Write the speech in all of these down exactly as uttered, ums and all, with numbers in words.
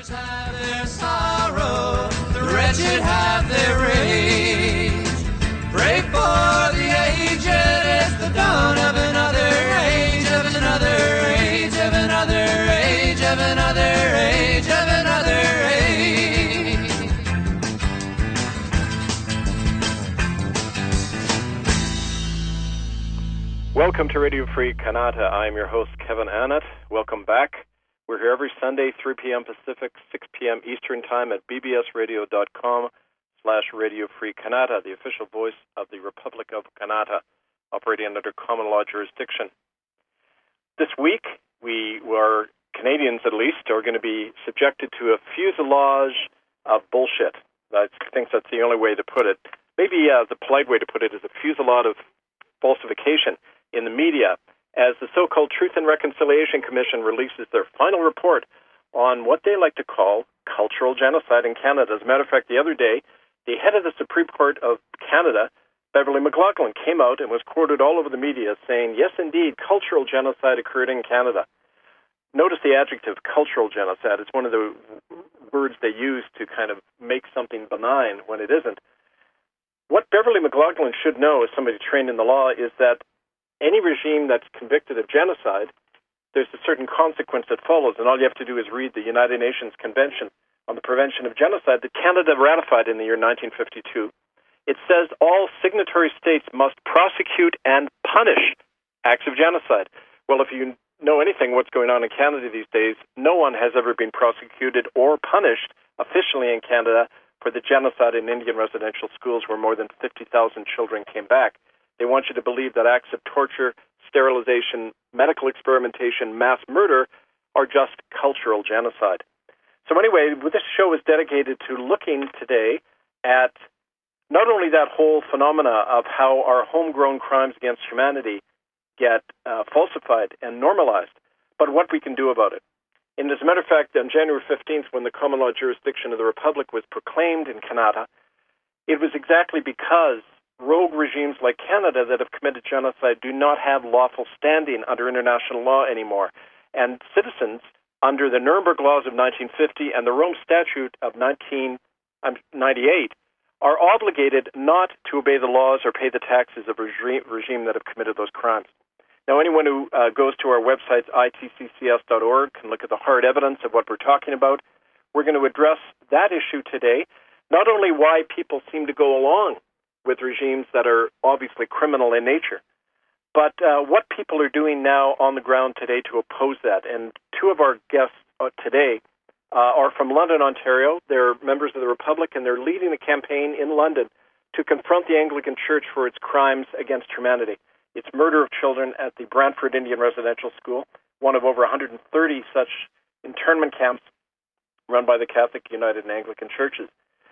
have their sorrow, the wretched have their rage. Pray for the aged, it's the dawn of another age, of another age, of another age, of another age, of another age. Welcome to Radio Free Kanata. I am your host, Kevin Annett. Welcome back. We're here every Sunday, three p.m. Pacific, six p.m. Eastern Time at b b s radio dot com slash Radio Free Kanata, the official voice of the Republic of Kanata, operating under common law jurisdiction. This week, we were, Canadians at least, are going to be subjected to a fuselage of bullshit. I think that's the only way to put it. Maybe uh, the polite way to put it is a fuselage of falsification in the media, as the so-called Truth and Reconciliation Commission releases their final report on what they like to call cultural genocide in Canada. As a matter of fact, the other day, the head of the Supreme Court of Canada, Beverly McLaughlin, came out and was quoted all over the media saying, yes, indeed, cultural genocide occurred in Canada. Notice the adjective cultural genocide. It's one of the words they use to kind of make something benign when it isn't. What Beverly McLaughlin should know, as somebody trained in the law, is that any regime that's convicted of genocide, there's a certain consequence that follows, and all you have to do is read the United Nations Convention on the Prevention of Genocide that Canada ratified in the year nineteen fifty-two. It says all signatory states must prosecute and punish acts of genocide. Well, if you know anything what's going on in Canada these days, no one has ever been prosecuted or punished officially in Canada for the genocide in Indian residential schools where more than fifty thousand children came back. They want you to believe that acts of torture, sterilization, medical experimentation, mass murder are just cultural genocide. So anyway, this show is dedicated to looking today at not only that whole phenomena of how our homegrown crimes against humanity get uh, falsified and normalized, but what we can do about it. And as a matter of fact, on January fifteenth, when the common law jurisdiction of the Republic was proclaimed in Canada, it was exactly because rogue regimes like Canada that have committed genocide do not have lawful standing under international law anymore. And citizens, under the Nuremberg laws of nineteen fifty and the Rome Statute of nineteen ninety-eight, are obligated not to obey the laws or pay the taxes of a regime, regime that have committed those crimes. Now, anyone who uh, goes to our website, I T C C S dot org, can look at the hard evidence of what we're talking about. We're going to address that issue today, not only why people seem to go along with regimes that are obviously criminal in nature, but uh, what people are doing now on the ground today to oppose that. And two of our guests uh, today uh, are from London, Ontario. They're members of the Republic, and they're leading a campaign in London to confront the Anglican Church for its crimes against humanity. Its murder of children at the Brantford Indian Residential School, one of over one hundred thirty such internment camps run by the Catholic, United, and Anglican churches.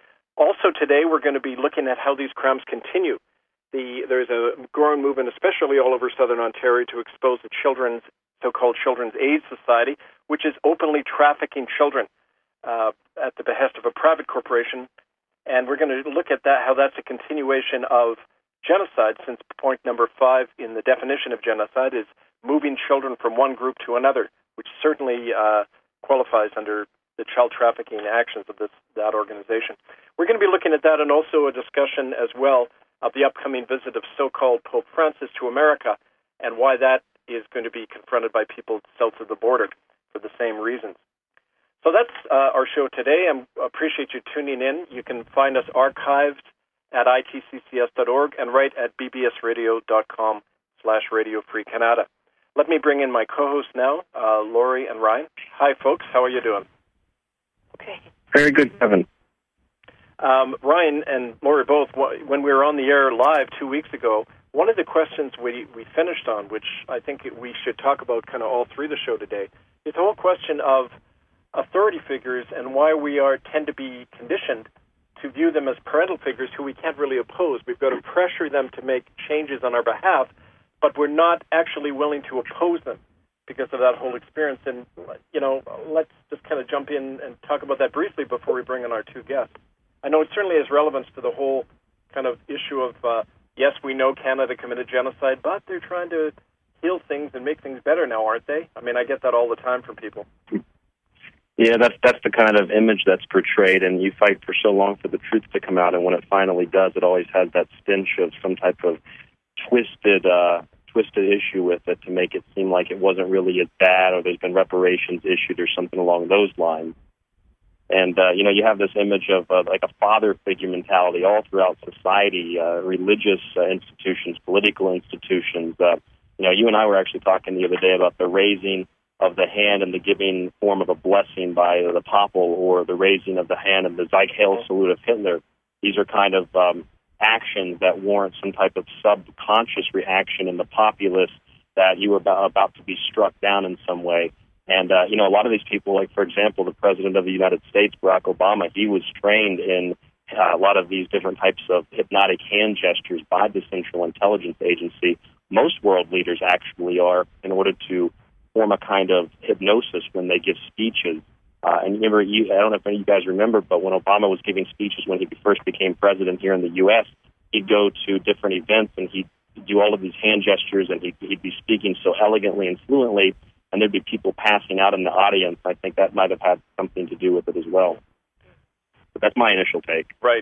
Also today, we're going to be looking at how these crimes continue. The, there's a growing movement, especially all over southern Ontario, to expose the children's so-called Children's Aid Society, which is openly trafficking children uh, at the behest of a private corporation. And we're going to look at that, how that's a continuation of genocide, since point number five in the definition of genocide is moving children from one group to another, which certainly uh, qualifies under the child trafficking actions of this that organization. We're going to be looking at that, and also a discussion as well of the upcoming visit of so-called Pope Francis to America and why that is going to be confronted by people south of the border for the same reasons. So that's uh, our show today. I appreciate you tuning in. You can find us archived at I T C C S dot org and right at b b s radio dot com slash Radio Free Canada. Let me bring in my co-hosts now, uh, Lori and Ryan. Hi, folks. How are you doing? Okay. Very good, Kevin. Um, Ryan and Lori both, when we were on the air live two weeks ago, one of the questions we, we finished on, which I think we should talk about kind of all through the show today, is the whole question of authority figures and why we are tend to be conditioned to view them as parental figures who we can't really oppose. We've got to pressure them to make changes on our behalf, but we're not actually willing to oppose them because of that whole experience. And, you know, let's just kind of jump in and talk about that briefly before we bring in our two guests. I know it certainly has relevance to the whole kind of issue of, uh, yes, we know Canada committed genocide, but they're trying to heal things and make things better now, aren't they? I mean, I get that all the time from people. Yeah, that's that's the kind of image that's portrayed, and you fight for so long for the truth to come out, and when it finally does, it always has that stench of some type of twisted uh, twisted issue with it to make it seem like it wasn't really as bad, or there's been reparations issued or something along those lines. And, uh, you know, you have this image of uh, like a father figure mentality all throughout society, uh, religious uh, institutions, political institutions. Uh, you know, you and I were actually talking the other day about the raising of the hand and the giving form of a blessing by the popple, or the raising of the hand and the Zeig Heil salute of Hitler. These are kind of um, actions that warrant some type of subconscious reaction in the populace that you were about, about to be struck down in some way. And, uh, you know, a lot of these people, like, for example, the President of the United States, Barack Obama, he was trained in uh, a lot of these different types of hypnotic hand gestures by the Central Intelligence Agency. Most world leaders actually are, in order to form a kind of hypnosis when they give speeches. Uh, and remember, you, I don't know if any of you guys remember, but when Obama was giving speeches when he first became president here in the U S, he'd go to different events and he'd do all of these hand gestures, and he'd, he'd be speaking so elegantly and fluently, and there'd be people passing out in the audience. I think that might have had something to do with it as well. But that's my initial take. Right.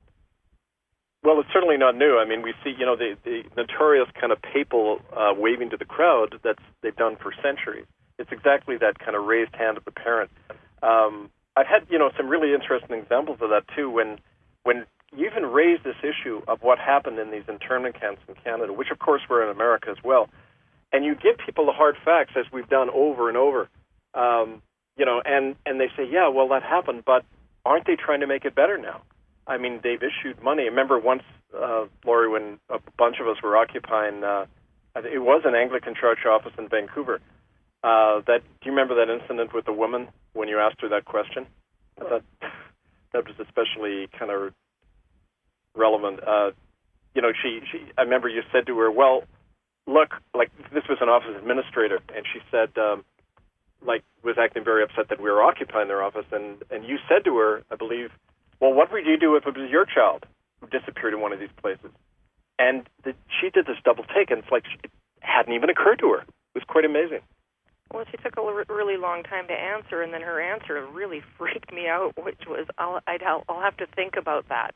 Well, it's certainly not new. I mean, we see, you know, the, the notorious kind of papal uh, waving to the crowd that's they've done for centuries. It's exactly that kind of raised hand of the parent. Um, I've had, you know, some really interesting examples of that, too, when when you even raise this issue of what happened in these internment camps in Canada, which, of course, were in America as well, and you give people the hard facts, as we've done over and over, um, you know, and, and they say, yeah, well, that happened, but aren't they trying to make it better now? I mean, they've issued money. I remember once, uh, Laurie, when a bunch of us were occupying, uh, it was an Anglican church office in Vancouver. Uh, that do you remember that incident with the woman when you asked her that question? I thought that was especially kind of relevant. Uh, you know, she, she. I remember you said to her, well, look, like, this was an office administrator, and she said, um, like, was acting very upset that we were occupying their office, and, and you said to her, I believe, well, what would you do if it was your child who disappeared in one of these places? And the, she did this double take, and it's like it hadn't even occurred to her. It was quite amazing. Well, she took a l- really long time to answer, and then her answer really freaked me out, which was, I'll, I'd, I'll have to think about that.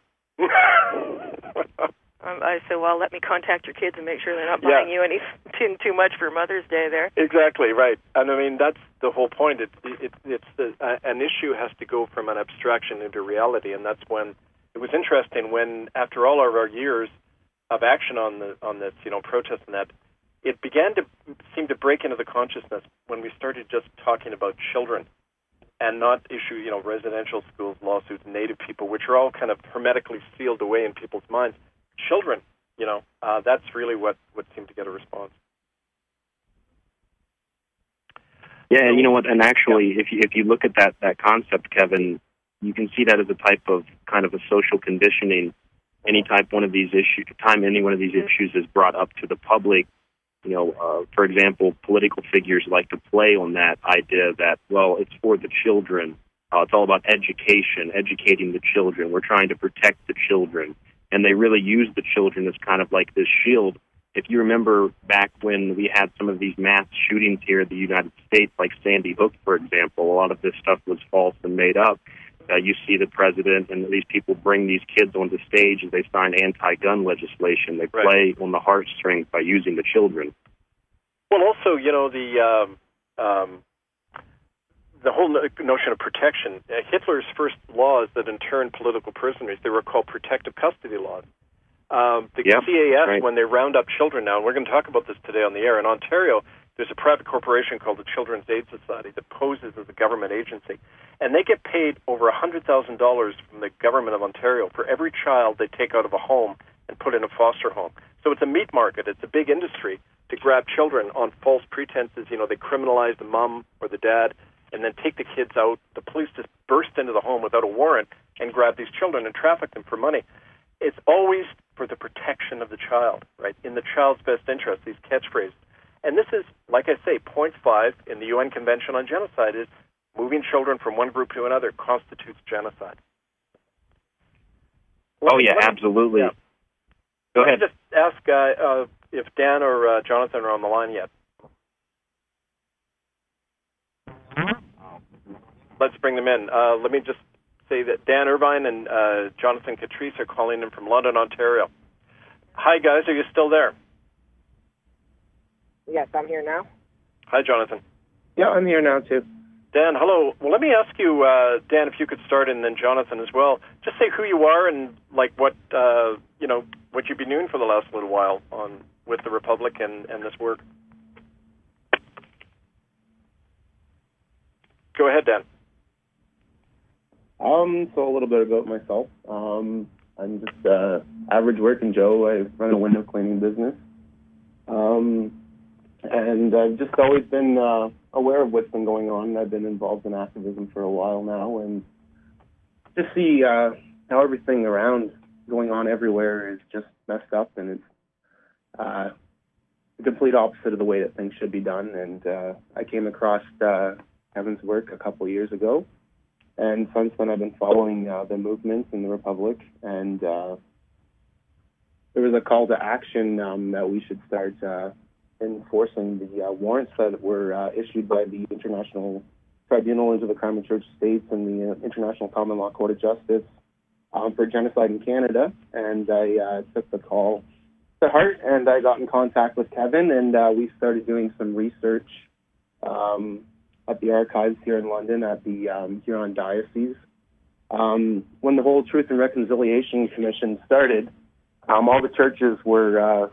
Um, I said, well, let me contact your kids and make sure they're not buying yeah. you any too, too much for Mother's Day there. Exactly, right. And I mean, that's the whole point. It, it, it's the, uh, an issue has to go from an abstraction into reality, and that's when it was interesting when, after all of our years of action on the on this, you know, protest and that, it began to seem to break into the consciousness when we started just talking about children and not issue, you know, residential schools, lawsuits, Native people, which are all kind of hermetically sealed away in people's minds. Children, you know, uh, that's really what, what seemed to get a response. Yeah, and you know what? And actually, yeah. if you if you look at that that concept, Kevin, you can see that as a type of kind of a social conditioning. Any type one of these issues, time any one of these issues is brought up to the public. You know, uh, for example, political figures like to play on that idea that, well, it's for the children. Uh, it's all about education, educating the children. We're trying to protect the children. And they really use the children as kind of like this shield. If you remember back when we had some of these mass shootings here in the United States, like Sandy Hook, for example, a lot of this stuff was false and made up. Uh, you see the president and these people bring these kids onto stage and they sign anti-gun legislation. They play right. on the heartstrings by using the children. Well, also, you know, the um, um, the whole notion of protection. Uh, Hitler's first laws that interned political prisoners, they were called protective custody laws. Um, the yeah, C A S, right. when they round up children now, and we're going to talk about this today on the air, in Ontario, there's a private corporation called the Children's Aid Society that poses as a government agency, and they get paid over one hundred thousand dollars from the government of Ontario for every child they take out of a home and put in a foster home. So it's a meat market. It's a big industry to grab children on false pretenses. You know, they criminalize the mom or the dad and then take the kids out. The police just burst into the home without a warrant and grab these children and traffic them for money. It's always for the protection of the child, right? In the child's best interest, these catchphrases. And this is, like I say, point five in the U N Convention on Genocide is moving children from one group to another constitutes genocide. Let oh, me, yeah, absolutely. Yeah. Go let ahead. Me just ask uh, uh, if Dan or uh, Jonathan are on the line yet. let's bring them in. Uh, let me just say that Dan Irvine and uh, Jonathan Catrice are calling in from London, Ontario. Hi, guys. Are you still there? Yes, I'm here now. Hi, Jonathan. Yeah, I'm here now, too. Dan, hello. Well, let me ask you, uh, Dan, if you could start, and then Jonathan as well. Just say who you are and, like, what, uh, you know, what you've been doing for the last little while on with the Republic and, and this work. Go ahead, Dan. Um, so a little bit about myself. Um, I'm just uh, average working Joe. I run a window cleaning business. Um, and I've just always been uh, aware of what's been going on. I've been involved in activism for a while now, and just see uh, how everything around going on everywhere is just messed up, and it's uh, the complete opposite of the way that things should be done. And uh, I came across uh, Kevin's work a couple of years ago, and since then I've been following uh, the movement in the Republic, and uh, there was a call to action um, that we should start uh, enforcing the uh, warrants that were uh, issued by the International Tribunal into the Crime of Church States and the uh, International Common Law Court of Justice um, for genocide in Canada. And I uh, took the call to heart, and I got in contact with Kevin, and uh, we started doing some research um, at the archives here in London at the um, Huron Diocese. Um, when the whole Truth and Reconciliation Commission started, um, all the churches were uh,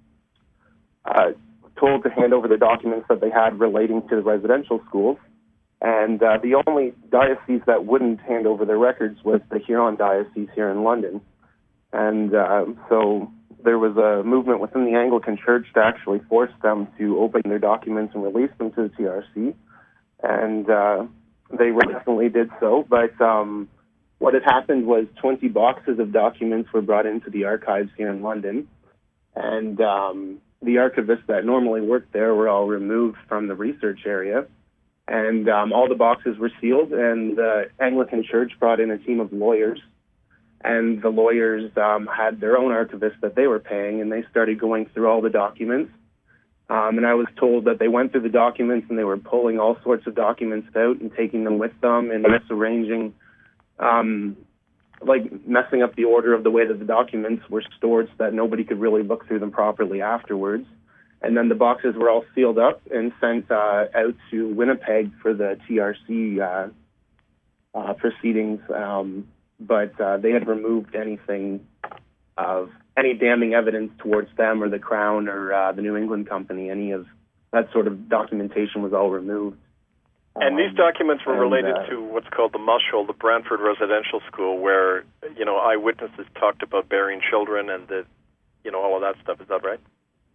uh, told to hand over the documents that they had relating to the residential schools. And uh, the only diocese that wouldn't hand over their records was the Huron Diocese here in London. And uh, so there was a movement within the Anglican Church to actually force them to open their documents and release them to the T R C. And uh, they reluctantly did so. But um, what had happened was twenty boxes of documents were brought into the archives here in London. And um, the archivists that normally worked there were all removed from the research area. And um, all the boxes were sealed, and the Anglican Church brought in a team of lawyers. And the lawyers um, had their own archivists that they were paying, and they started going through all the documents. Um, and I was told that they went through the documents and they were pulling all sorts of documents out and taking them with them and misarranging, um, like messing up the order of the way that the documents were stored so that nobody could really look through them properly afterwards. And then the boxes were all sealed up and sent uh, out to Winnipeg for the T R C uh, uh, proceedings. Um, but uh, they had removed anything of any damning evidence towards them or the Crown or uh, the New England Company. Any of that sort of documentation was all removed. And um, these documents were and, related uh, to what's called the Mushel, the Brantford Residential School, where, you know, eyewitnesses talked about burying children and the, you know, all of that stuff. Is that right?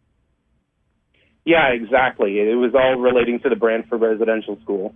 Yeah, exactly. It was all relating to the Brantford Residential School.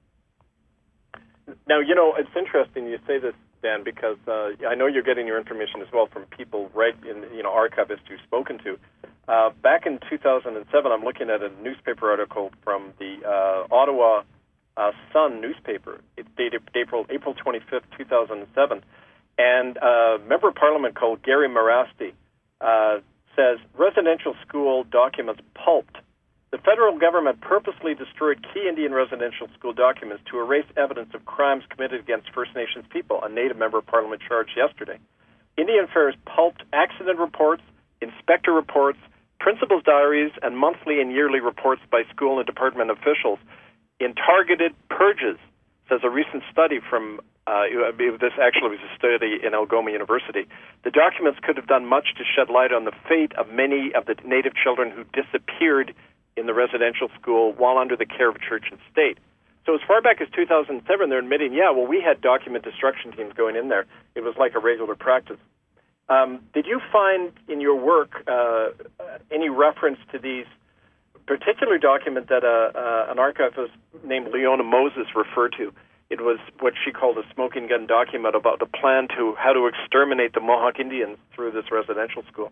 Now, you know, it's interesting you say this, Dan, because uh, I know you're getting your information as well from people, right, in, you know, archivists you've spoken to. Uh, back in two thousand seven, I'm looking at a newspaper article from the uh, Ottawa uh, Sun newspaper. It's dated April April twenty-fifth, two thousand seven. And a member of Parliament called Gary Marasti uh, says, residential school documents pulped. The federal government purposely destroyed key Indian residential school documents to erase evidence of crimes committed against First Nations people, a Native member of Parliament charged yesterday. Indian Affairs pulped accident reports, inspector reports, principals' diaries, and monthly and yearly reports by school and department officials in targeted purges, says a recent study from, uh, this actually was a study in Algoma University. The documents could have done much to shed light on the fate of many of the Native children who disappeared in the residential school while under the care of church and state. So as far back as two thousand seven, they're admitting, yeah, well, we had document destruction teams going in there. It was like a regular practice. Um, did you find in your work uh, any reference to these particular document that uh, uh, an archivist named Leona Moses referred to? It was what she called a smoking gun document about the plan to how to exterminate the Mohawk Indians through this residential school.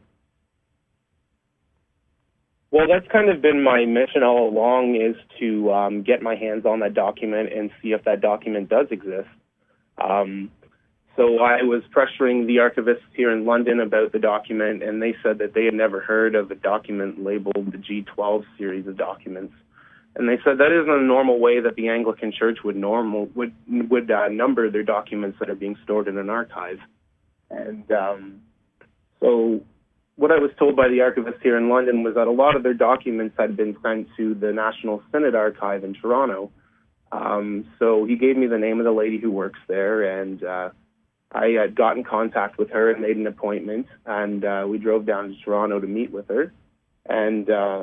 Well, that's kind of been my mission all along, is to um, get my hands on that document and see if that document does exist. Um, so I was pressuring the archivists here in London about the document, and they said that they had never heard of a document labeled the G twelve series of documents. And they said that isn't a normal way that the Anglican Church would normal would would uh, number their documents that are being stored in an archive. And um, so what I was told by the archivist here in London was that a lot of their documents had been sent to the National Synod Archive in Toronto. Um, so he gave me the name of the lady who works there, and uh, I had got in contact with her and made an appointment, and uh, we drove down to Toronto to meet with her. And uh,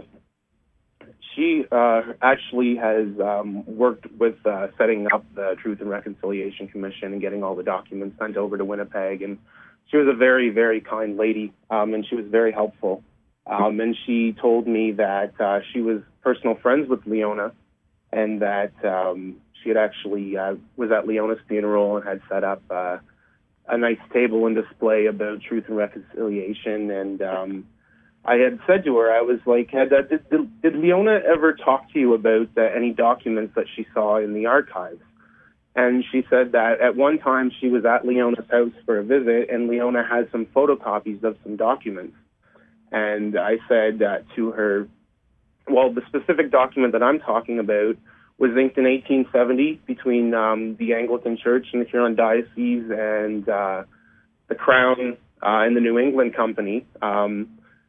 she uh, actually has um, worked with uh, setting up the Truth and Reconciliation Commission and getting all the documents sent over to Winnipeg. And she was a very, very kind lady, um, and she was very helpful. Um, and she told me that uh, she was personal friends with Leona, and that um, she had actually uh, was at Leona's funeral and had set up uh, a nice table and display about Truth and Reconciliation. And um, I had said to her, I was like, had, uh, did, did, did Leona ever talk to you about uh, any documents that she saw in the archives? And she said that at one time she was at Leona's house for a visit, and Leona had some photocopies of some documents. And I said uh, to her, well, the specific document that I'm talking about was inked in eighteen seventy between um, the Anglican Church and the Huron Diocese and uh, the Crown uh, and the New England Company. Um,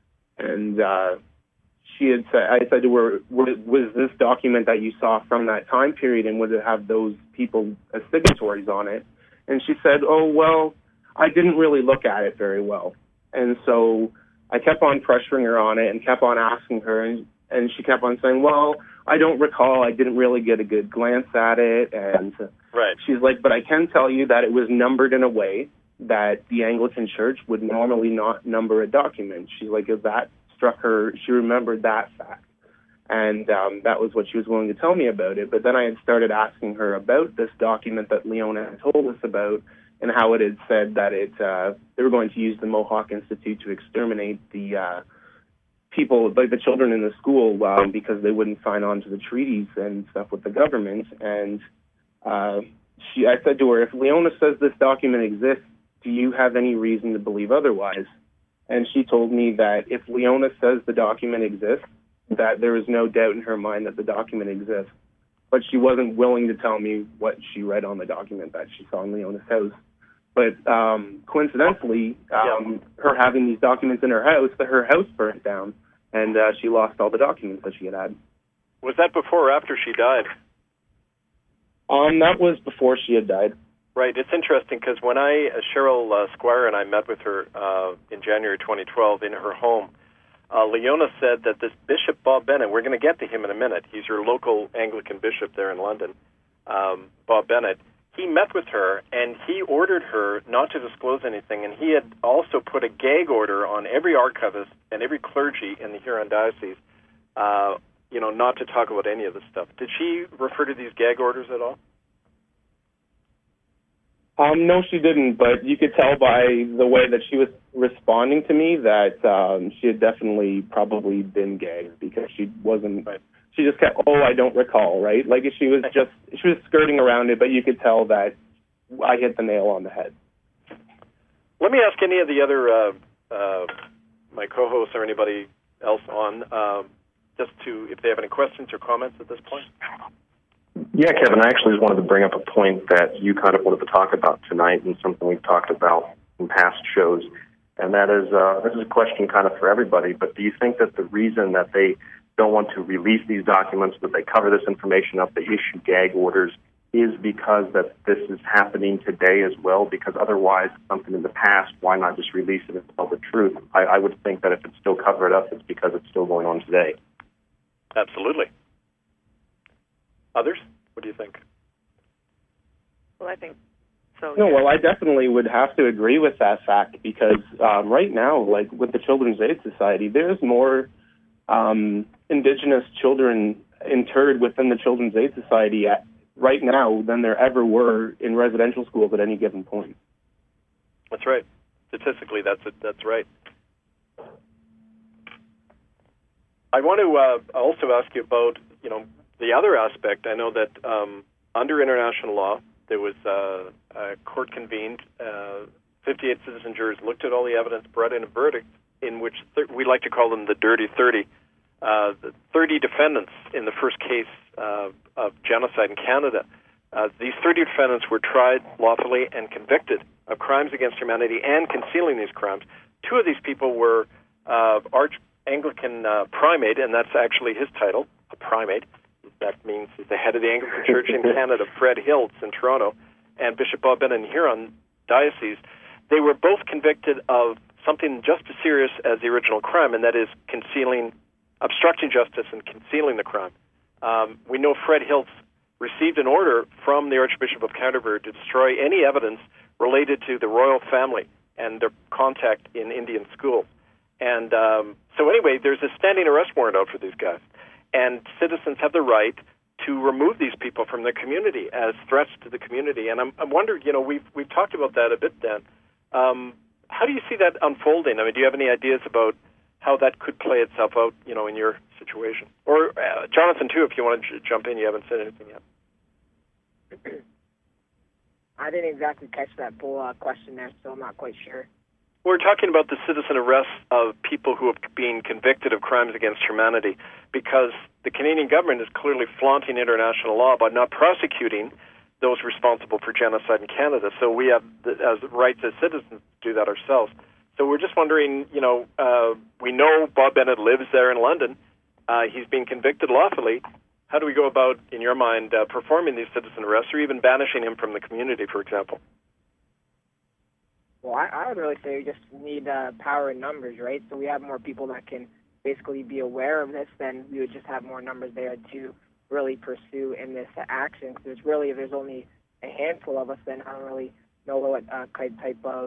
and uh, she had said, I said to her, was this document that you saw from that time period, and would it have those people as signatories on it? And she said, oh, well, I didn't really look at it very well. And so I kept on pressuring her on it and kept on asking her, and, and she kept on saying, well, I don't recall. I didn't really get a good glance at it. And right. She's like, but I can tell you that it was numbered in a way that the Anglican Church would normally not number a document. She's like, if that struck her, she remembered that fact. And um, that was what she was willing to tell me about it. But then I had started asking her about this document that Leona had told us about, and how it had said that it uh, they were going to use the Mohawk Institute to exterminate the uh, people, like the children in the school, um, because they wouldn't sign on to the treaties and stuff with the government. And uh, she, I said to her, if Leona says this document exists, do you have any reason to believe otherwise? And she told me that if Leona says the document exists, that there is no doubt in her mind that the document exists. But she wasn't willing to tell me what she read on the document that she saw in Leona's house. But um, coincidentally, um, yeah. her having these documents in her house, that her house burnt down, and uh, she lost all the documents that she had had. Was that before or after she died? Um, that was before she had died. Right. It's interesting because when I, uh, Cheryl uh, Squire and I met with her uh, in January twenty twelve in her home, uh, Leona said that this Bishop Bob Bennett, we're going to get to him in a minute, he's your local Anglican bishop there in London, um, Bob Bennett, he met with her and he ordered her not to disclose anything, and he had also put a gag order on every archivist and every clergy in the Huron Diocese, uh, you know, not to talk about any of this stuff. Did she refer to these gag orders at all? Um, no, she didn't, but you could tell by the way that she was responding to me that um, she had definitely probably been gagged, because she wasn't, right. She just kept, oh, I don't recall, right? Like she was just, she was skirting around it, but you could tell that I hit the nail on the head. Let me ask any of the other, uh, uh, my co-hosts or anybody else on, um, just to, if they have any questions or comments at this point. Yeah, Kevin, I actually just wanted to bring up a point that you kind of wanted to talk about tonight, and something we've talked about in past shows, and that is, uh, this is a question kind of for everybody, but do you think that the reason that they don't want to release these documents, that they cover this information up, they issue gag orders, is because that this is happening today as well? Because otherwise, something in the past, why not just release it and tell the truth? I, I would think that if it's still covered up, it's because it's still going on today. Absolutely. Others? What do you think? Well, I think so. No, yeah. well, I definitely would have to agree with that fact, because um, right now, like with the Children's Aid Society, there's more um, Indigenous children interred within the Children's Aid Society at, right now than there ever were in residential schools at any given point. That's right. Statistically, that's it, that's right. I want to uh, also ask you about, you know, the other aspect. I know that um, under international law, there was uh, a court convened, uh, fifty-eight citizen jurors looked at all the evidence, brought in a verdict in which th- we like to call them the dirty thirty, uh, the thirty defendants in the first case uh, of genocide in Canada. Uh, these thirty defendants were tried lawfully and convicted of crimes against humanity and concealing these crimes. Two of these people were uh, Arch-Anglican uh, primate, and that's actually his title, a primate. That means he's the head of the Anglican Church in Canada, Fred Hiltz in Toronto, and Bishop Bob Bennett in Huron Diocese. They were both convicted of something just as serious as the original crime, and that is concealing, obstructing justice and concealing the crime. Um, we know Fred Hiltz received an order from the Archbishop of Canterbury to destroy any evidence related to the royal family and their contact in Indian schools. And um, so anyway, there's a standing arrest warrant out for these guys. And citizens have the right to remove these people from their community as threats to the community. And I'm, I'm wondering, you know, we've, we've talked about that a bit, Dan. Um, how do you see that unfolding? I mean, do you have any ideas about how that could play itself out, you know, in your situation? Or uh, Jonathan, too, if you want to j- jump in, you haven't said anything yet. I didn't exactly catch that full uh, question there, so I'm not quite sure. We're talking about the citizen arrests of people who have been convicted of crimes against humanity, because the Canadian government is clearly flaunting international law by not prosecuting those responsible for genocide in Canada. So we have, the, as rights as citizens, to do that ourselves. So we're just wondering, you know, uh, we know Bob Bennett lives there in London. Uh, he's been convicted lawfully. How do we go about, in your mind, uh, performing these citizen arrests or even banishing him from the community, for example? Well, I, I would really say we just need uh, power in numbers, right? So we have more people that can basically be aware of this, then we would just have more numbers there to really pursue in this action. Because there's really, if there's only a handful of us, then I don't really know what uh, type of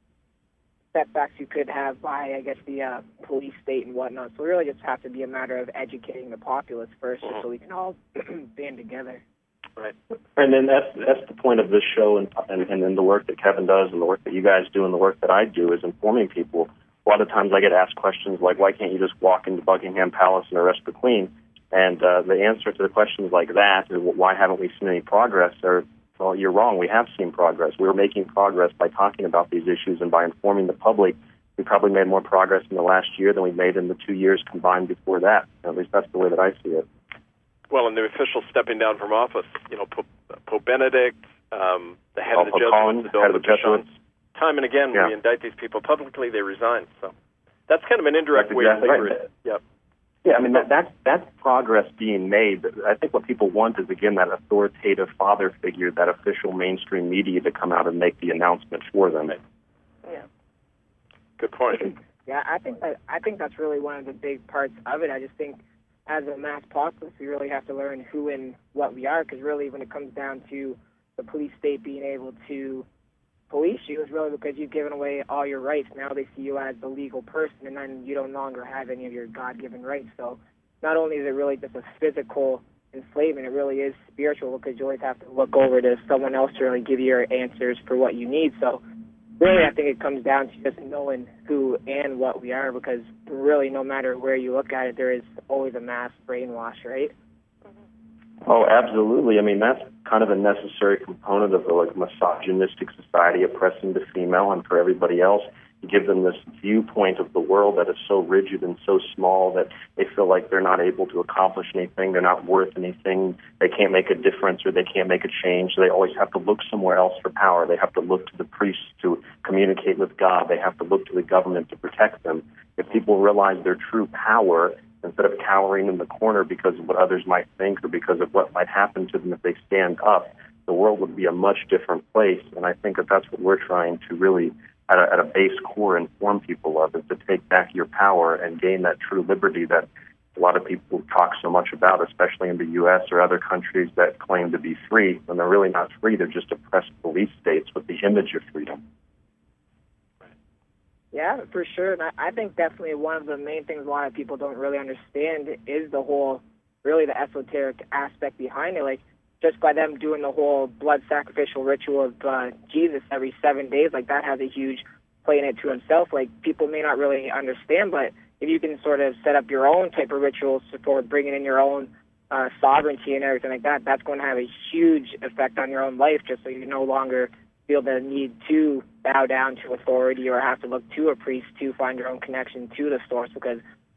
setbacks you could have by, I guess, the uh, police state and whatnot. So we really just have to be a matter of educating the populace first, mm-hmm. just so we can all band together. Right. And then that's that's the point of this show, and and and then the work that Kevin does, and the work that you guys do, and the work that I do is informing people. A lot of times I get asked questions like, "Why can't you just walk into Buckingham Palace and arrest the Queen?" And uh, the answer to the questions like that, is, "Why haven't we seen any progress?" Or, well, you're wrong. We have seen progress. We're making progress by talking about these issues and by informing the public. We probably made more progress in the last year than we made in the two years combined before that. At least that's the way that I see it. Well, and the officials stepping down from office, you know, Pope, Pope Benedict, um, the head oh, of the Collins, Jesuits, the head of the Jesuits. Time and again, yeah. we indict these people publicly, they resign. So that's kind of an indirect that's way exactly to labor right. it. Yeah. Yeah, I mean, that, that's, that's progress being made. I think what people want is, again, that authoritative father figure, that official mainstream media to come out and make the announcement for them. Right. Yeah. Good point. Yeah, I think that I think that's really one of the big parts of it. I just think as a mass populace, we really have to learn who and what we are, because really when it comes down to the police state being able to police you, it's really because you've given away all your rights. Now they see you as the legal person, and then you no longer have any of your God-given rights. So not only is it really just a physical enslavement, it really is spiritual, because you always have to look over to someone else to really give you your answers for what you need. So really, I think it comes down to just knowing who and what we are, because really, no matter where you look at it, there is always a mass brainwash, right? Oh, absolutely. I mean, that's kind of a necessary component of a like misogynistic society, oppressing the female, and for everybody else, you give them this viewpoint of the world that is so rigid and so small that they feel like they're not able to accomplish anything, they're not worth anything, they can't make a difference or they can't make a change. So they always have to look somewhere else for power. They have to look to the priests to communicate with God. They have to look to the government to protect them. If people realize their true power, instead of cowering in the corner because of what others might think or because of what might happen to them if they stand up, the world would be a much different place. And I think that that's what we're trying to really, at a, at a base core, inform people of, is to take back your power and gain that true liberty that a lot of people talk so much about, especially in the U S or other countries that claim to be free. When they're really not free, they're just oppressed police states with the image of freedom. Yeah, for sure. And I, I think definitely one of the main things a lot of people don't really understand is the whole, really the esoteric aspect behind it. Like, just by them doing the whole blood sacrificial ritual of uh, Jesus every seven days, like that has a huge play in it to himself. Like, people may not really understand, but if you can sort of set up your own type of rituals for bringing in your own uh, sovereignty and everything like that, that's going to have a huge effect on your own life, just so you no longer feel the need to bow down to authority or have to look to a priest to find your own connection to the source, because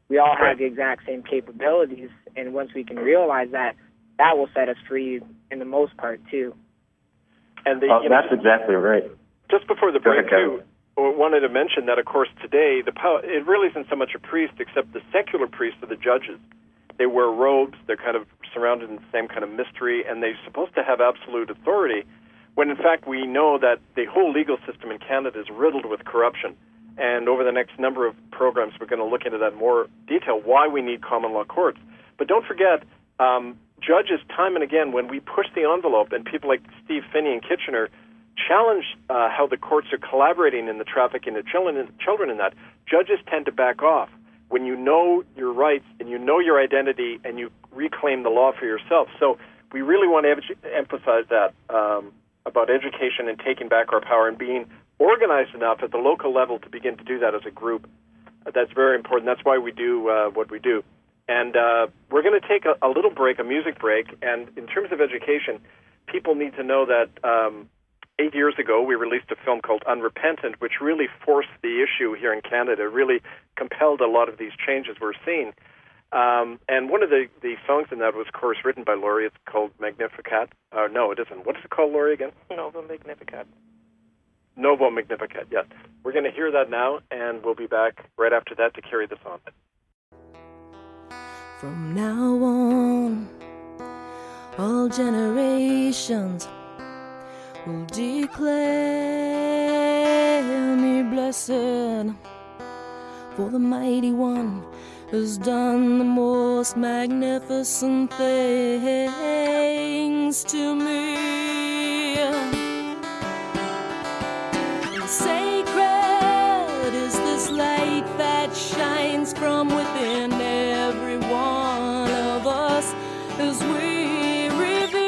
we all have Right. the exact same capabilities, and once we can realize that, that will set us free in the most part too. And the, Oh, you know, that's exactly right. just before the Go break, ahead, too, I wanted to mention that, of course, today, the power, it really isn't so much a priest, except the secular priests are the judges. They wear robes, they're kind of surrounded in the same kind of mystery, and they're supposed to have absolute authority, when in fact we know that the whole legal system in Canada is riddled with corruption. And over the next number of programs, we're going to look into that in more detail, why we need common law courts. But don't forget, um, judges, time and again, when we push the envelope, and people like Steve Phinney and Kitchener challenge uh, how the courts are collaborating in the trafficking of children, children in that, judges tend to back off. When you know your rights and you know your identity and you reclaim the law for yourself. So we really want to em- emphasize that um, about education and taking back our power and being organized enough at the local level to begin to do that as a group. Uh, that's very important. That's why we do uh, what we do. And uh, we're going to take a, a little break, a music break. And in terms of education, people need to know that um, eight years ago we released a film called Unrepentant, which really forced the issue here in Canada, really compelled a lot of these changes we're seeing. Um, and one of the, the songs in that was, of course, written by Laurie. It's called Magnificat. Uh, no, it isn't. What is it called, Laurie, again? Nova Magnificat. Novo Magnificat, yes. We're going to hear that now, and we'll be back right after that to carry this on. From now on, all generations will declare me blessed, for the mighty one has done the most magnificent things to me. Sacred is this light that shines from within every one of us as we reveal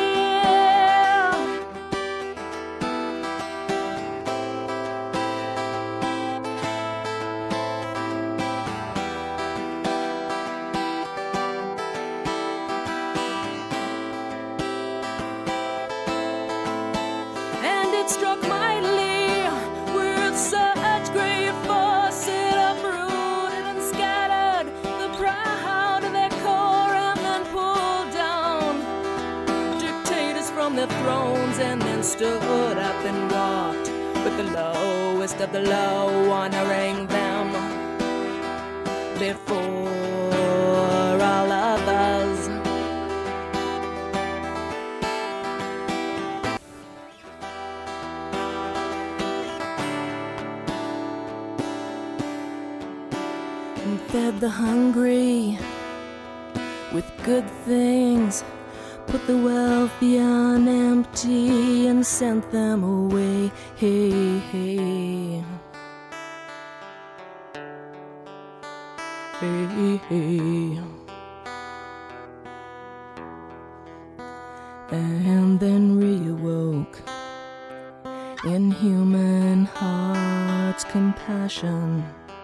and it struck mightily with such great force, it uprooted and scattered the proud of their core, and then pulled down dictators from their thrones, and then stood up and walked with the lowest of the low, honoring them before all others. And fed the hungry with good things, put the wealthy on empty, and sent them away. Hey, hey. Hey, hey. And then reawoke in human hearts compassion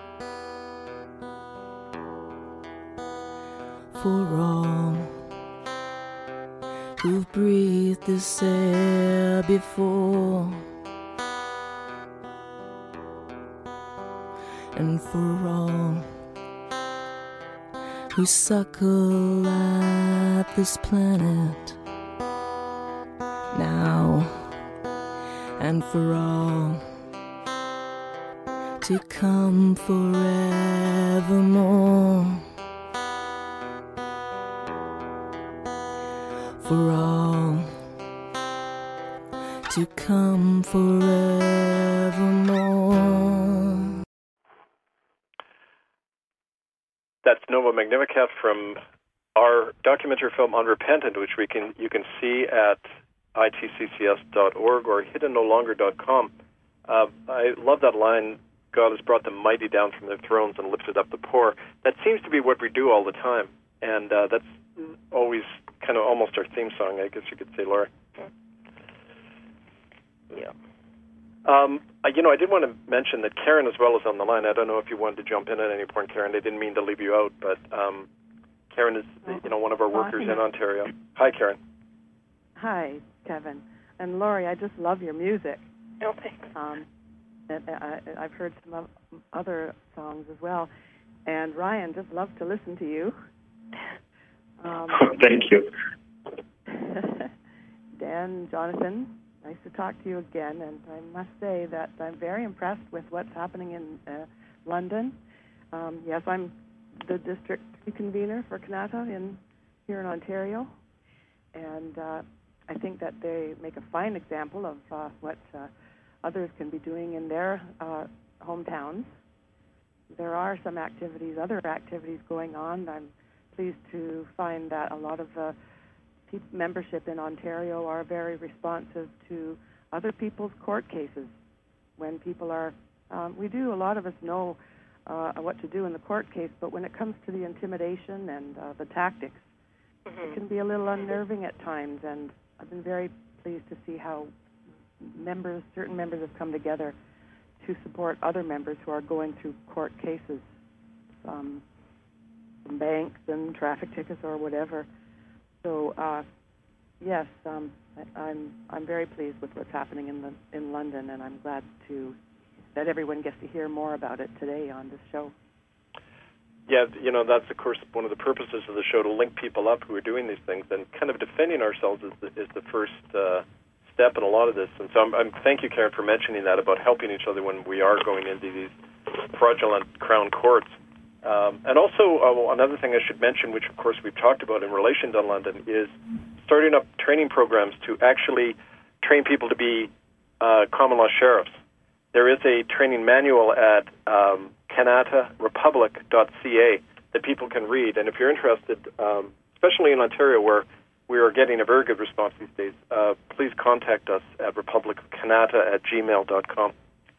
for all who've breathed this air before, and for all who suckle at this planet now, and for all to come forevermore. For all to come forevermore. That's Nova Magnificat from our documentary film Unrepentant, which we can you can see at I T C C S dot org or hidden no longer dot com. Uh, I love that line, God has brought the mighty down from their thrones and lifted up the poor. That seems to be what we do all the time, and uh, that's always kind of almost our theme song, I guess you could say, Laura. Yeah. Um, I, you know, I did want to mention that Karen as well is on the line. I don't know if you wanted to jump in at any point, Karen. I didn't mean to leave you out, but um, Karen is, you know, one of our workers in Ontario. Hi, Karen. Hi, Kevin. And Laurie, I just love your music. Oh, thanks. Um, and I, I've heard some other songs as well. And Ryan, just love to listen to you. Um, Thank you. Dan, Jonathan, nice to talk to you again. And I must say that I'm very impressed with what's happening in uh, London. Um, yes, I'm the district convener for Kanata in here in Ontario. And uh, I think that they make a fine example of uh, what uh, others can be doing in their uh, hometowns. There are some activities, other activities going on. I'm pleased to find that a lot of uh, pe- membership in Ontario are very responsive to other people's court cases. When people are, um, we do, a lot of us know uh, what to do in the court case, but when it comes to the intimidation and uh, the tactics, mm-hmm. it can be a little unnerving at times, and I've been very pleased to see how members, certain members have come together to support other members who are going through court cases, um, from banks and traffic tickets or whatever. So, uh, yes, um, I, I'm I'm very pleased with what's happening in the in London, and I'm glad to that everyone gets to hear more about it today on this show. Yeah, you know, that's, of course, one of the purposes of the show, to link people up who are doing these things, and kind of defending ourselves is the, is the first uh, step in a lot of this. And so I'm, I'm thank you, Karen, for mentioning that about helping each other when we are going into these fraudulent Crown courts. Um, and also, uh, another thing I should mention, which, of course, we've talked about in relation to London, is starting up training programs to actually train people to be uh, common law sheriffs. There is a training manual at um, kanata republic dot c a that people can read. And if you're interested, um, especially in Ontario, where we are getting a very good response these days, uh, please contact us at republic kanata at gmail dot com.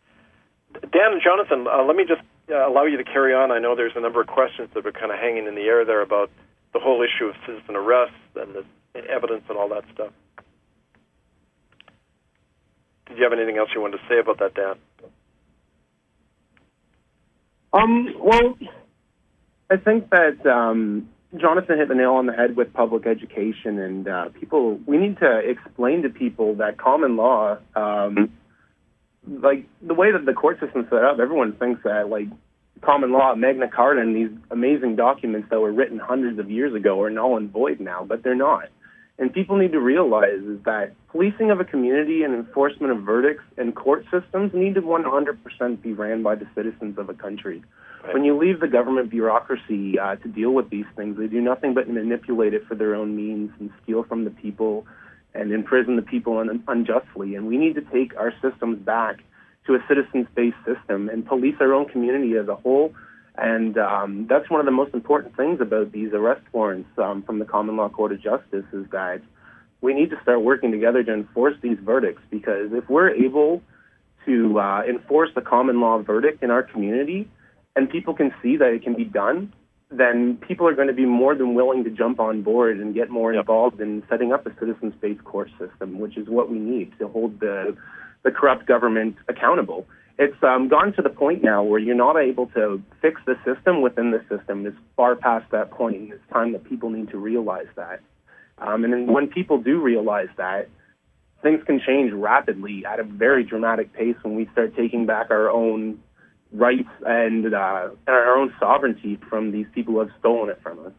Dan and Jonathan, uh, let me just uh, allow you to carry on. I know there's a number of questions that are kind of hanging in the air there about the whole issue of citizen arrests and the evidence and all that stuff. Did you have anything else you wanted to say about that, Dan? Um, well, I think that um, Jonathan hit the nail on the head with public education, and uh, people, we need to explain to people that common law, um, like the way that the court system's set up, everyone thinks that, like, common law, Magna Carta, and these amazing documents that were written hundreds of years ago are null and void now, but they're not. And people need to realize is that policing of a community and enforcement of verdicts and court systems need to one hundred percent be ran by the citizens of a country. Right. When you leave the government bureaucracy uh, to deal with these things, they do nothing but manipulate it for their own means and steal from the people and imprison the people un- unjustly. And we need to take our systems back to a citizens-based system and police our own community as a whole. And um, that's one of the most important things about these arrest warrants um, from the Common Law Court of Justice is that we need to start working together to enforce these verdicts, because if we're able to uh, enforce the common law verdict in our community and people can see that it can be done, then people are going to be more than willing to jump on board and get more involved in setting up a citizens-based court system, which is what we need to hold the, the corrupt government accountable. It's um, gone to the point now where you're not able to fix the system within the system. It's far past that point, and it's time that people need to realize that. Um, and then when people do realize that, things can change rapidly at a very dramatic pace when we start taking back our own rights and, uh, and our own sovereignty from these people who have stolen it from us.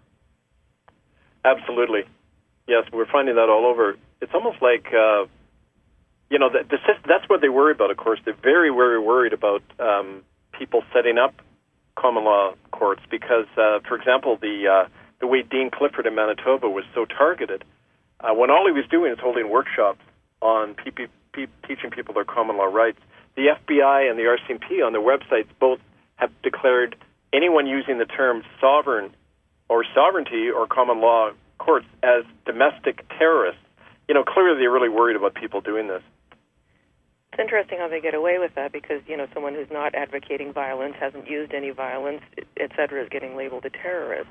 Absolutely. Yes, we're finding that all over. It's almost like... Uh You know, the, the, that's what they worry about, of course. They're very, very worried about um, people setting up common law courts because, uh, for example, the uh, the way Dean Clifford in Manitoba was so targeted, uh, when all he was doing is holding workshops on P P P, teaching people their common law rights, the F B I and the R C M P on their websites both have declared anyone using the term sovereign or sovereignty or common law courts as domestic terrorists. You know, clearly they're really worried about people doing this. It's interesting how they get away with that because, you know, someone who's not advocating violence, hasn't used any violence, et cetera, is getting labeled a terrorist.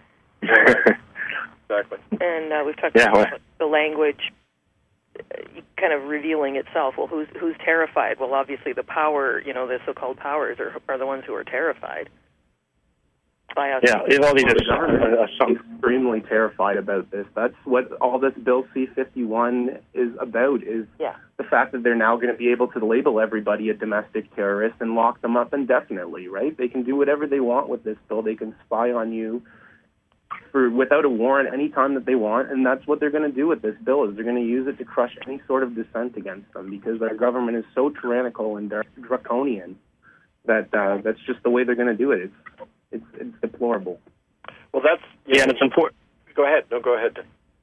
Exactly. And uh, we've talked yeah, about well. the language uh, kind of revealing itself. Well, who's who's terrified? Well, obviously the power, you know, the so-called powers are, are the ones who are terrified. spy out. Yeah, if all these Well, the are government uh, is some, extremely terrified about this. That's what all this Bill C fifty-one is about, is Yeah. the fact that they're now going to be able to label everybody a domestic terrorist and lock them up indefinitely, right? They can do whatever they want with this bill. They can spy on you for without a warrant any time that they want, and that's what they're going to do with this bill, is they're going to use it to crush any sort of dissent against them, because our government is so tyrannical and draconian that uh, that's just the way they're going to do it. It's, it's, it's deplorable. Well, that's yeah, and it's important. Go ahead. No, go ahead.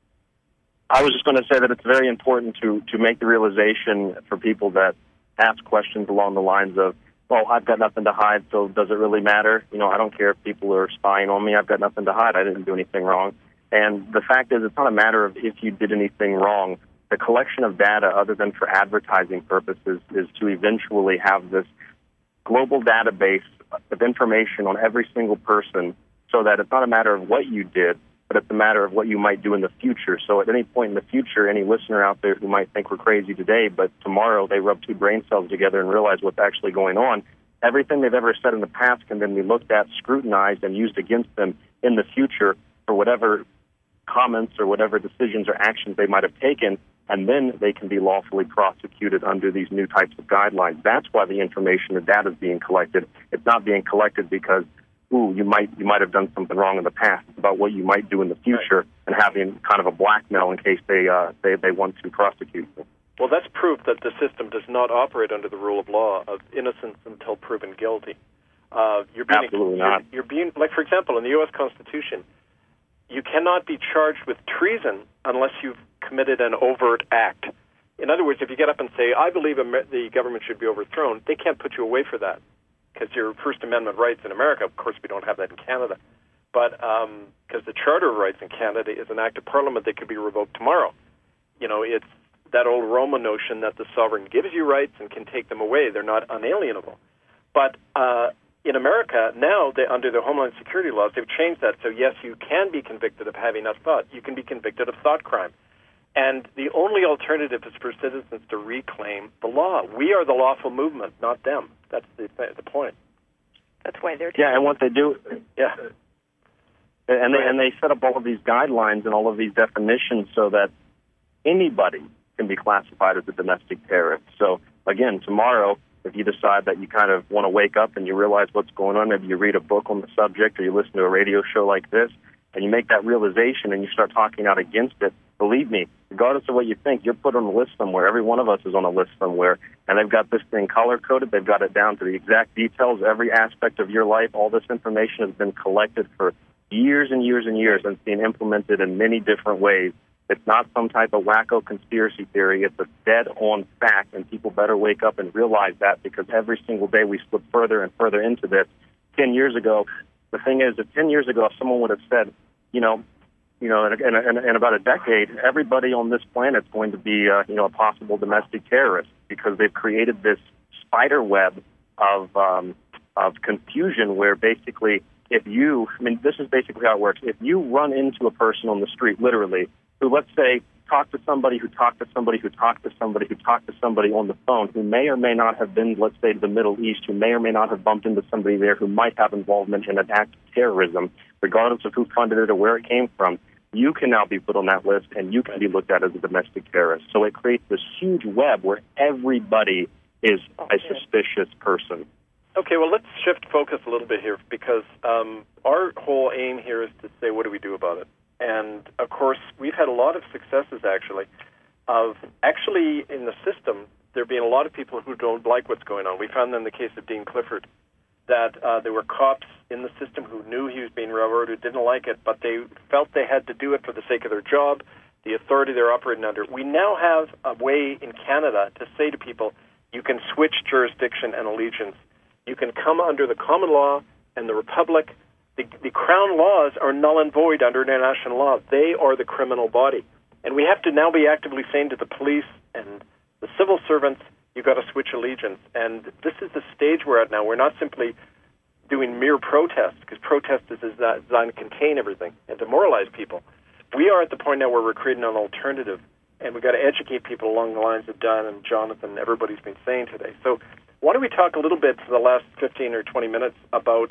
I was just going to say that it's very important to, to make the realization for people that ask questions along the lines of, well, I've got nothing to hide, so does it really matter? You know, I don't care if people are spying on me. I've got nothing to hide. I didn't do anything wrong. And the fact is, it's not a matter of if you did anything wrong. The collection of data, other than for advertising purposes, is to eventually have this global database of information on every single person, so that it's not a matter of what you did, but it's a matter of what you might do in the future. So at any point in the future, any listener out there who might think we're crazy today, but tomorrow they rub two brain cells together and realize what's actually going on, everything they've ever said in the past can then be looked at, scrutinized, and used against them in the future for whatever comments or whatever decisions or actions they might have taken, and then they can be lawfully prosecuted under these new types of guidelines. That's why the information or data is being collected. It's not being collected because, ooh, you might you might have done something wrong in the past. It's about what you might do in the future, and having kind of a blackmail in case they uh, they, they want to prosecute you. Well, that's proof that the system does not operate under the rule of law of innocence until proven guilty. Uh, you're being, Absolutely you're, not. You're being, like, for example, in the U S Constitution, you cannot be charged with treason unless you've committed an overt act. In other words, if you get up and say, I believe Amer- the government should be overthrown, they can't put you away for that, because your First Amendment rights in America, of course, we don't have that in Canada, but because um, the Charter of Rights in Canada is an act of Parliament that could be revoked tomorrow. You know, it's that old Roma notion that the sovereign gives you rights and can take them away. They're not unalienable. But uh, in America, now, they, under the Homeland Security laws, they've changed that. So, yes, you can be convicted of having a thought. You can be convicted of thought crime. And the only alternative is for citizens to reclaim the law. We are the lawful movement, not them. That's the the point. That's why they're Yeah, and what they do, Yeah. and they and they set up all of these guidelines and all of these definitions so that anybody can be classified as a domestic terrorist. So again, tomorrow, if you decide that you kind of want to wake up and you realize what's going on, maybe you read a book on the subject or you listen to a radio show like this, and you make that realization and you start talking out against it, believe me, regardless of what you think, you're put on a list somewhere. Every one of us is on a list somewhere, and they've got this thing color-coded. They've got it down to the exact details. Every aspect of your life, all this information has been collected for years and years and years, and it's being implemented in many different ways. It's not some type of wacko conspiracy theory. It's a dead-on fact, and people better wake up and realize that, because every single day we slip further and further into this. Ten years ago, the thing is, if ten years ago, if someone would have said, you know, you know, in, in, in, in about a decade, everybody on this planet is going to be, uh, you know, a possible domestic terrorist, because they've created this spider web of um, of confusion where basically, if you, I mean, this is basically how it works. If you run into a person on the street, literally, who, let's say, talked to somebody who talked to somebody who talked to somebody who talked to somebody on the phone, who may or may not have been, let's say, to the Middle East, who may or may not have bumped into somebody there who might have involvement in an act of terrorism, regardless of who funded it or where it came from, you can now be put on that list, and you can be looked at as a domestic terrorist. So it creates this huge web where everybody is a suspicious person. Okay, well, let's shift focus a little bit here, because um, our whole aim here is to say, what do we do about it? And, of course, we've had a lot of successes, actually, of actually in the system, there being a lot of people who don't like what's going on. We found that in the case of Dean Clifford, that uh, there were cops in the system who knew he was being railroaded, who didn't like it, but they felt they had to do it for the sake of their job, the authority they're operating under. We now have a way in Canada to say to people, you can switch jurisdiction and allegiance. You can come under the common law and the Republic. The, the Crown laws are null and void under international law. They are the criminal body. And we have to now be actively saying to the police and the civil servants, you've got to switch allegiance. And this is the stage we're at now. We're not simply doing mere protest, because protest is designed to contain everything and demoralize people. We are at the point now where we're creating an alternative, and we've got to educate people along the lines of Don and Jonathan, everybody's been saying today. So why don't we talk a little bit for the last fifteen or twenty minutes about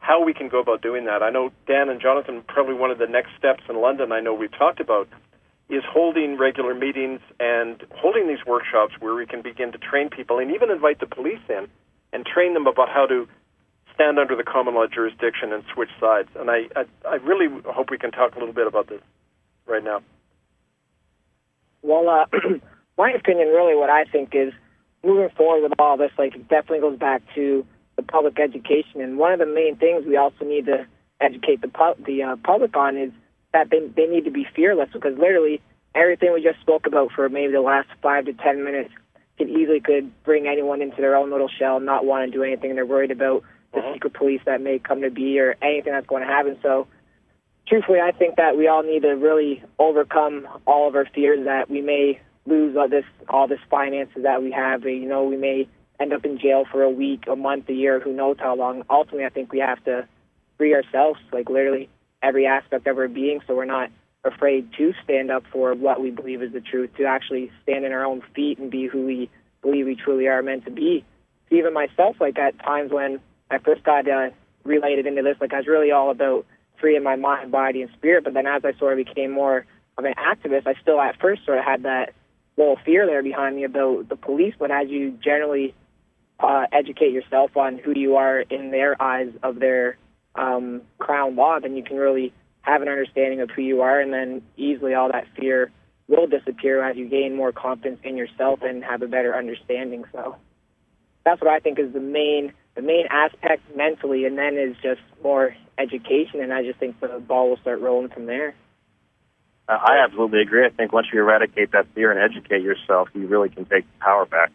how we can go about doing that. I know Dan and Jonathan, probably one of the next steps in London, I know we've talked about, is holding regular meetings and holding these workshops where we can begin to train people and even invite the police in and train them about how to stand under the common law jurisdiction and switch sides. And I, I, I really hope we can talk a little bit about this right now. Well, uh, my opinion, really, what I think is moving forward with all this, like, it definitely goes back to the public education. And one of the main things we also need to educate the pu- the uh, public on is that they they need to be fearless, because literally everything we just spoke about for maybe the last five to ten minutes could easily could bring anyone into their own little shell, not want to do anything. They're worried about the uh-huh. secret police that may come to be or anything that's going to happen. So truthfully, I think that we all need to really overcome all of our fears that we may lose all this all this finances that we have. You know, we may end up in jail for a week, a month, a year, who knows how long. Ultimately, I think we have to free ourselves, like literally every aspect of our being, so we're not afraid to stand up for what we believe is the truth, to actually stand on our own feet and be who we believe we truly are meant to be. So even myself, like at times when I first got uh, related into this, like I was really all about freeing my mind, body, and spirit, but then as I sort of became more of an activist, I still at first sort of had that little fear there behind me about the police, but as you generally uh, educate yourself on who you are in their eyes of their um, crown law, then you can really have an understanding of who you are, and then easily all that fear will disappear as you gain more confidence in yourself and have a better understanding. So that's what I think is the main the main aspect mentally, and then is just more education, and I just think the ball will start rolling from there. Uh, I absolutely agree. I think once you eradicate that fear and educate yourself, you really can take power back.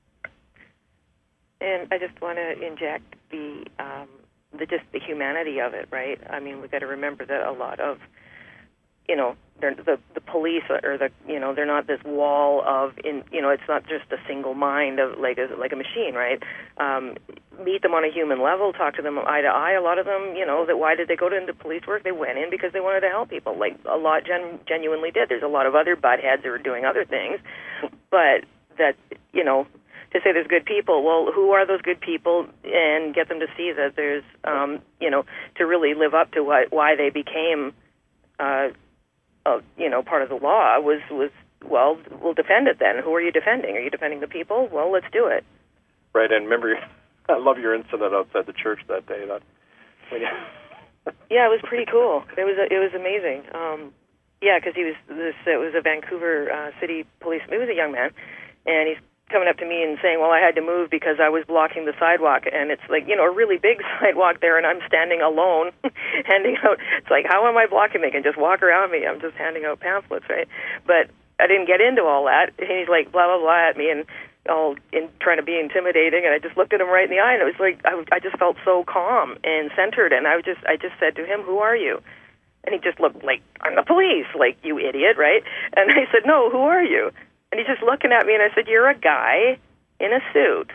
And I just want to inject the um, the just the humanity of it, right? I mean, we've got to remember that a lot of, you know, they're, the the police or the you know they're not this wall of in you know it's not just a single mind of like a like a machine, right? Um, meet them on a human level, talk to them eye to eye. A lot of them, you know, that why did they go into police work? They went in because they wanted to help people. Like a lot gen- genuinely did. There's a lot of other buttheads who are doing other things, but that you know. To say there's good people, well, who are those good people, and get them to see that there's, um, you know, to really live up to what, why they became, uh, uh, you know, part of the law was, was, well, we'll defend it then. Who are you defending? Are you defending the people? Well, let's do it. Right, and remember, I love your incident outside the church that day. That, when you yeah, it was pretty cool. It was, it was amazing. Um, yeah, because he was, this, it was a Vancouver uh, city police, he was a young man, and he's coming up to me and saying, well, I had to move because I was blocking the sidewalk, and it's like, you know, a really big sidewalk there, and I'm standing alone handing out, it's like, how am I blocking? They can just walk around me. I'm just handing out pamphlets, right? But I didn't get into all that, and he's like, blah, blah, blah at me, and all in trying to be intimidating, and I just looked at him right in the eye, and it was like, I, I just felt so calm and centered, and I just, I just said to him, who are you? And he just looked like, I'm the police, like, you idiot, right? And I said, no, who are you? And he's just looking at me, and I said, you're a guy in a suit.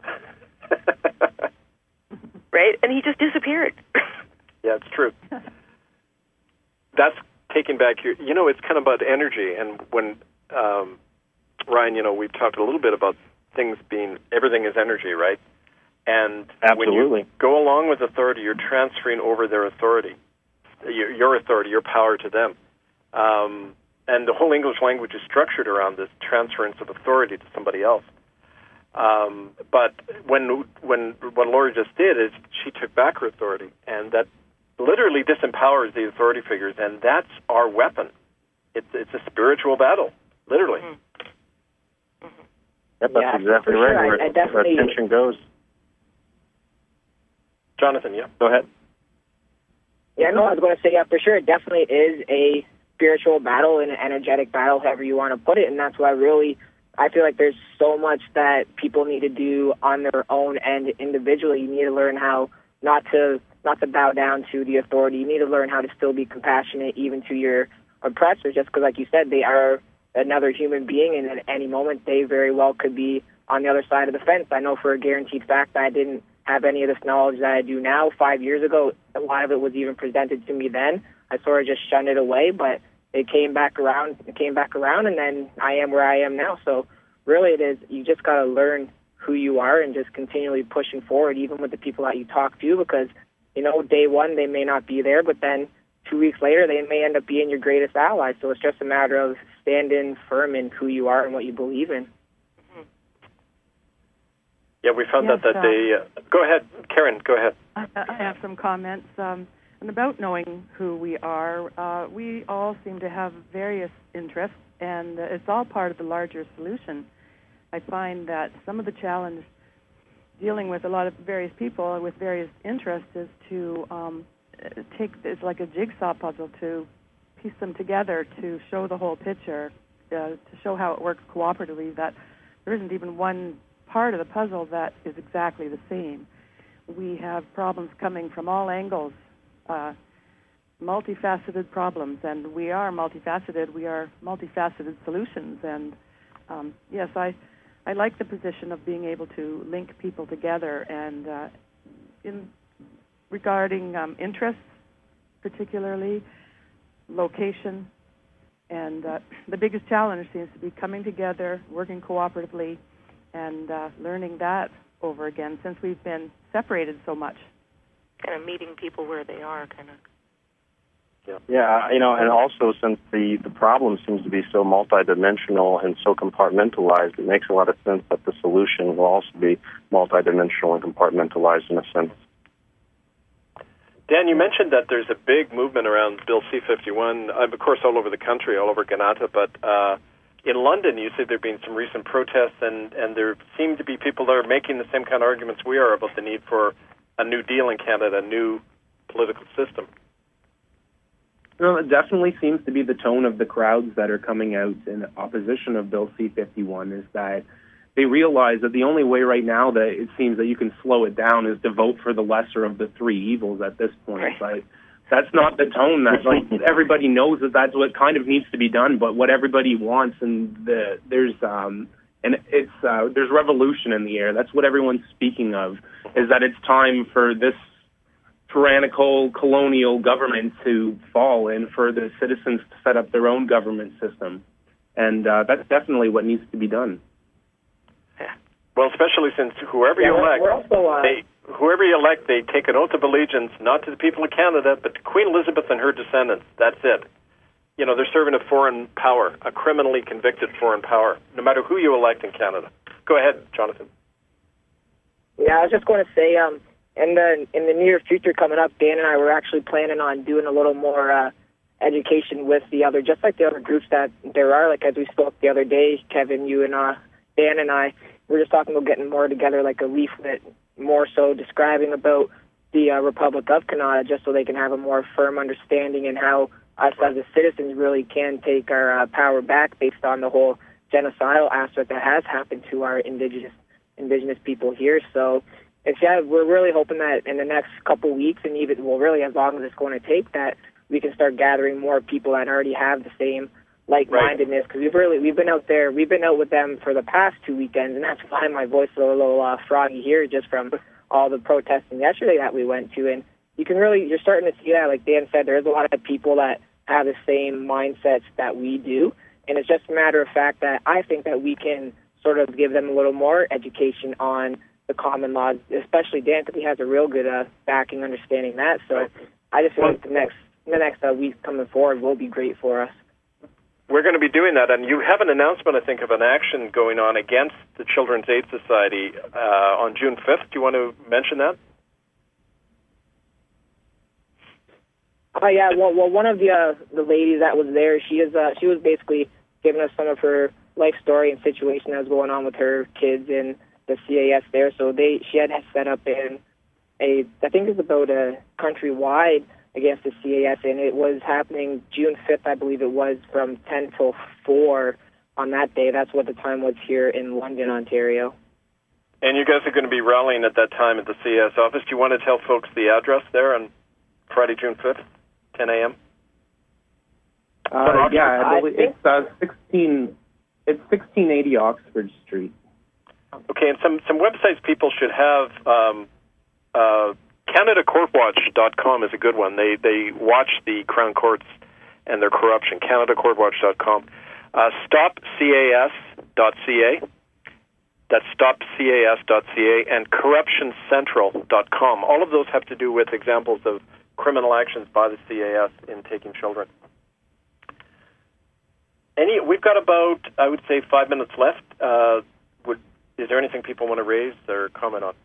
Right? And he just disappeared. Yeah, it's true. That's taking back your, you know, it's kind of about energy. And when, um, Ryan, you know, we've talked a little bit about things being, everything is energy, right? And Absolutely. when you go along with authority, you're transferring over their authority, your, your authority, your power to them. Um And the whole English language is structured around this transference of authority to somebody else. Um, but when when what Lori just did is she took back her authority, and that literally disempowers the authority figures, and that's our weapon. It's it's a spiritual battle, literally. Mm-hmm. Mm-hmm. Yep, that's yeah, exactly sure. right. Where, I, I definitely, where attention goes. Jonathan, yeah, go ahead. Yeah, no, I was going to say, yeah, for sure, it definitely is a spiritual battle and an energetic battle, however you want to put it, and that's why really I feel like there's so much that people need to do on their own end individually. You need to learn how not to not to bow down to the authority. You need to learn how to still be compassionate even to your oppressors, just because, like you said, they are another human being, and at any moment they very well could be on the other side of the fence. I know for a guaranteed fact that I didn't have any of this knowledge that I do now. Five years ago, a lot of it was even presented to me then. I sort of just shunned it away, but it came back around, it came back around, and then I am where I am now. So really it is, you just got to learn who you are and just continually pushing forward, even with the people that you talk to, because you know, day one they may not be there, but then two weeks later they may end up being your greatest ally. So it's just a matter of standing firm in who you are and what you believe in. Yeah, we found Yes, that that uh, they... Uh, go ahead, Karen, go ahead. I, I have some comments. Um, and about knowing who we are, uh, we all seem to have various interests, and uh, it's all part of the larger solution. I find that some of the challenge dealing with a lot of various people with various interests is to um, take, it's like a jigsaw puzzle, to piece them together to show the whole picture, uh, to show how it works cooperatively, that there isn't even one part of the puzzle that is exactly the same. We have problems coming from all angles, uh, multifaceted problems, and we are multifaceted. We are multifaceted solutions, and um, yes, I, I like the position of being able to link people together, and uh, in regarding um, interests, particularly location, and uh, the biggest challenge seems to be coming together, working cooperatively, and uh, learning that over again since we've been separated so much. Kind of meeting people where they are, kind of. Yeah, yeah, you know, and also since the, the problem seems to be so multidimensional and so compartmentalized, it makes a lot of sense that the solution will also be multidimensional and compartmentalized in a sense. Dan, you mentioned that there's a big movement around Bill C fifty-one, uh, of course all over the country, all over Kanata, but uh, in London you said there have been some recent protests, and, and there seem to be people that are making the same kind of arguments we are about the need for a new deal in Canada, a new political system. Well, it definitely seems to be the tone of the crowds that are coming out in opposition of Bill C fifty-one, is that they realize that the only way right now that it seems that you can slow it down is to vote for the lesser of the three evils at this point. Right. But that's not the tone that, like, everybody knows that that's what kind of needs to be done, but what everybody wants, and the, there's um and it's uh, there's revolution in the air. That's what everyone's speaking of, is that it's time for this tyrannical colonial government to fall and for the citizens to set up their own government system. And uh, that's definitely what needs to be done. Well, especially since whoever yeah, you elect, we're also, uh, they, whoever you elect, they take an oath of allegiance not to the people of Canada, but to Queen Elizabeth and her descendants. That's it. You know, they're serving a foreign power, a criminally convicted foreign power, no matter who you elect in Canada. Go ahead, Jonathan. Yeah, I was just going to say, um, in the in the near future coming up, Dan and I were actually planning on doing a little more uh, education with the other, just like the other groups that there are. Like as we spoke the other day, Kevin, you and uh, Dan and I, we were just talking about getting more together, like a leaflet, more so describing about the uh, Republic of Canada, just so they can have a more firm understanding and how us as a citizens really can take our uh, power back based on the whole genocidal aspect that has happened to our indigenous indigenous people here. So it's, yeah, we're really hoping that in the next couple weeks, and even, well, really as long as it's going to take, that we can start gathering more people that already have the same like-mindedness, because we've really, we've been out there, we've been out with them for the past two weekends, and that's why my voice is a little uh, froggy here, just from all the protesting yesterday that we went to. And you can really, you're starting to see that, like Dan said, there's a lot of people that have the same mindsets that we do, and it's just a matter of fact that I think that we can sort of give them a little more education on the common laws, especially Dan, because he has a real good uh, backing understanding that. So I just feel like the next the next uh, week coming forward will be great for us. We're going to be doing that, and you have an announcement, I think, of an action going on against the Children's Aid Society uh, on June fifth. Do you want to mention that? Oh, uh, yeah. Well, well, one of the uh, the ladies that was there, she is uh, she was basically giving us some of her life story and situation that was going on with her kids and the C A S there. So they she had set up in a, I think it's about a countrywide against the C A S, and it was happening June fifth, I believe it was, from ten till four on that day. That's what the time was here in London, Ontario. And you guys are going to be rallying at that time at the C A S office. Do you want to tell folks the address there on Friday, June fifth, ten a.m.? Uh, yeah, I believe it's uh, sixteen. It's sixteen eighty Oxford Street. Okay, and some, some websites people should have. Um, uh, Canada Court Watch dot com is a good one. They they watch the Crown Courts and their corruption. Canada Court Watch dot com. Uh, stop C A S dot C A. That's stop C A S dot C A and corruption central dot com. All of those have to do with examples of criminal actions by the C A S in taking children. Any, we've got about, I would say, five minutes left. Uh, would, is there anything people want to raise or comment on?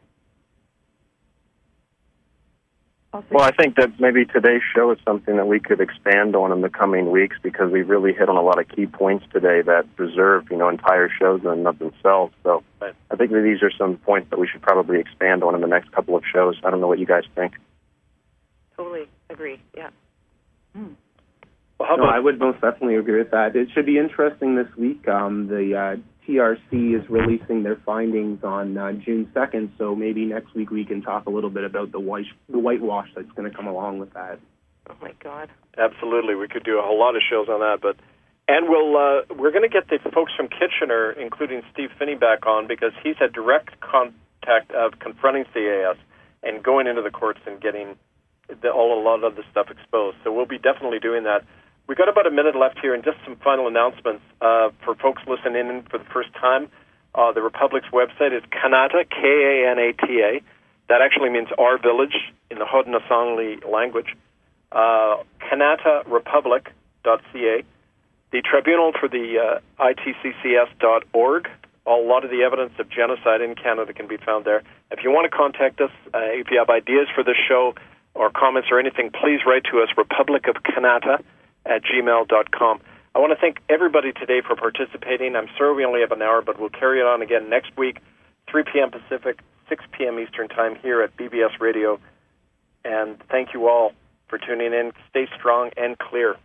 Well, I think that maybe today's show is something that we could expand on in the coming weeks, because we really hit on a lot of key points today that deserve, you know, entire shows in and of themselves. So right. I think that these are some points that we should probably expand on in the next couple of shows. I don't know what you guys think. Totally agree, yeah. Hmm. Well, how No, about, I would most definitely agree with that. It should be interesting this week. Um, the uh, T R C is releasing their findings on uh, June second, so maybe next week we can talk a little bit about the white the whitewash that's going to come along with that. Oh my God. absolutely, we could do a whole lot of shows on that. But and we'll uh, we're going to get the folks from Kitchener, including Steve Finney, back on, because he's had direct contact of confronting C A S and going into the courts and getting the, all a lot of the stuff exposed. So we'll be definitely doing that. We've got about a minute left here, and just some final announcements uh, for folks listening in for the first time. Uh, the Republic's website is Kanata, K A N A T A. That actually means our village in the Haudenosaunee language. Uh, Kanata Republic dot C A. The Tribunal for the uh, I T C C S dot org. A lot of the evidence of genocide in Canada can be found there. If you want to contact us, uh, if you have ideas for this show or comments or anything, please write to us, Republic of Kanata at gmail dot com. I want to thank everybody today for participating. I'm sorry we only have an hour, but we'll carry it on again next week, three p.m. Pacific, six p.m. Eastern Time here at B B S Radio. And thank you all for tuning in. Stay strong and clear.